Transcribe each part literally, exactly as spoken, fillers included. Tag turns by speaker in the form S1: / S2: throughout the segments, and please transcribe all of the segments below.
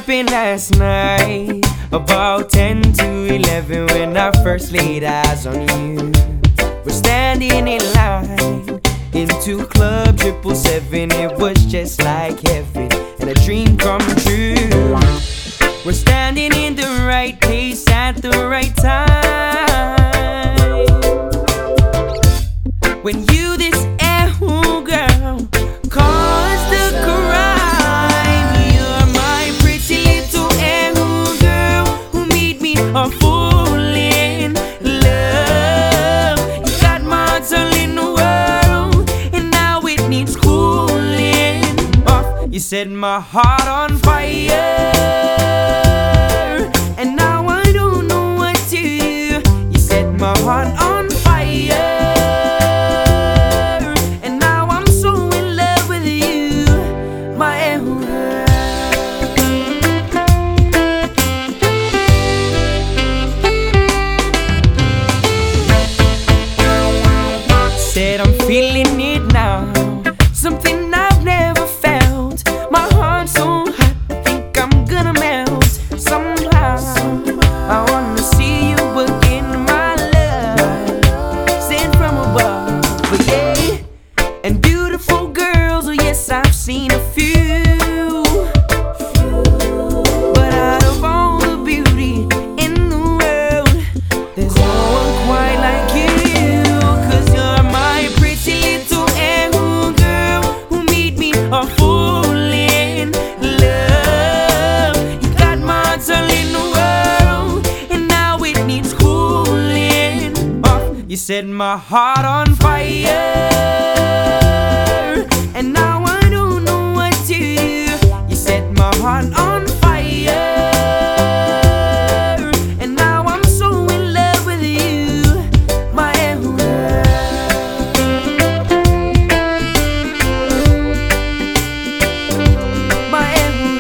S1: happened last night, about ten to eleven, when I first laid eyes on you. We're standing in line into Club Triple Seven. It was just like heaven and a dream come true. We're standing in the right place at the right time. When you this oh girl caused the crime, you're my pretty little oh girl who made me a fool in love. You got my heart all in the world, and now it needs cooling off. You set my heart on fire, and now I don't know what to do. You set my heart on fire, and now I'm so in love with you, my girl. Said I'm feeling it now, something I've never felt. My heart's so hot, I think I'm gonna melt somehow. I wanna see you again, my love, sent from above. But yeah, and beautiful girls, oh yes, I've seen a few, but out of all the beauty in the world, there's no one quite like you. Cause you're my pretty little oh girl who made me a fool in love. You got my heart all in the world, and now it needs cooling off. You set my heart on fire, and now I don't know what to do. You set my heart on fire, and now I'm so in love with you, my girl. My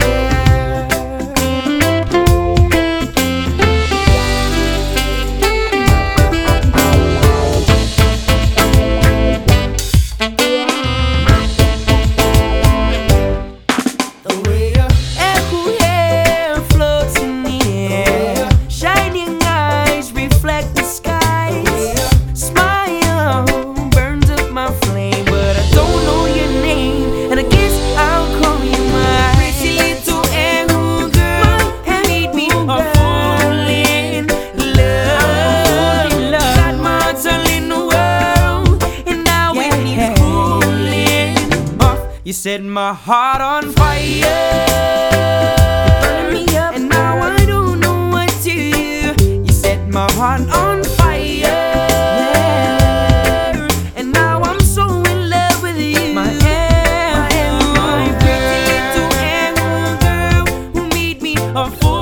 S1: You set my heart on fire, burning me up, and now I don't know what to do. You set my heart on fire, yeah, and now I'm so in love with you, my girl, my pretty little girl who made me a fool.